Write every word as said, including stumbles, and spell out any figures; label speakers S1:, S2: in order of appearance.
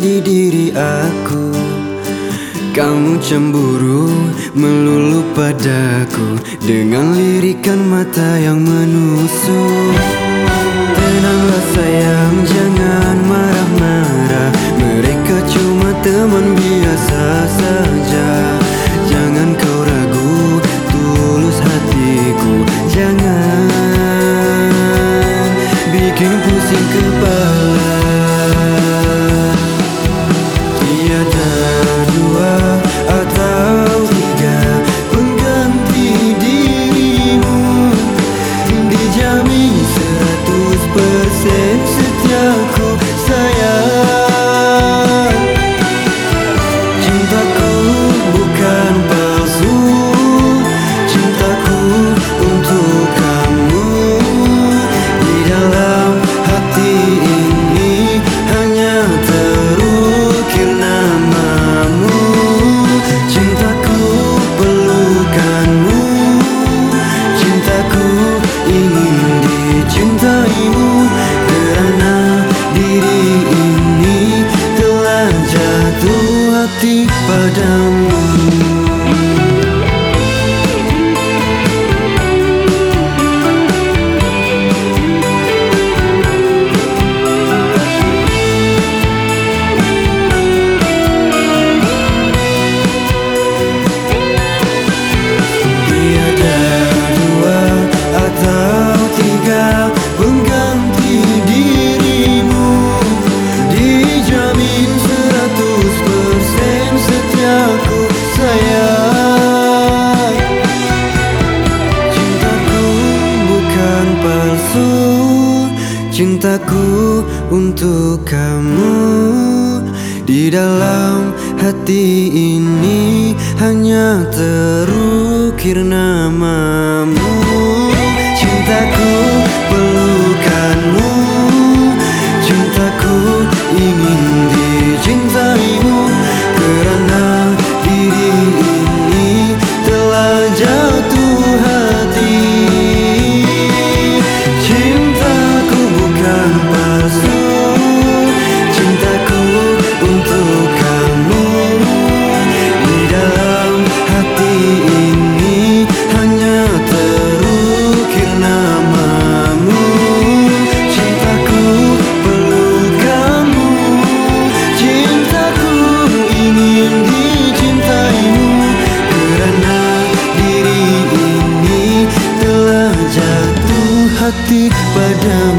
S1: di diri aku. Kamu cemburu melulu padaku dengan lirikan mata yang menusuk. Tenanglah sayang, jangan marah-marah, mereka cuma teman biasa saja. Jangan kau ragu tulus hatiku, jangan bikin pusing kepala. Tiada dua atau tiga pengganti dirimu, dijamin seratus persen setiaku sayang. Cintaku bukan palsu, cintaku untuk kamu. Di dalam hati ini hanya terukir namamu. Cintaku pelukanmu, cintaku ingin dicintaimu, karena diri ini telah jatuh hati padamu. Cintaku untuk kamu, di dalam hati ini hanya terukir namamu. Cintaku pelukanmu, cintaku ingin dicintaimu, karena diri ini telah jatuh hati. Hati padamu.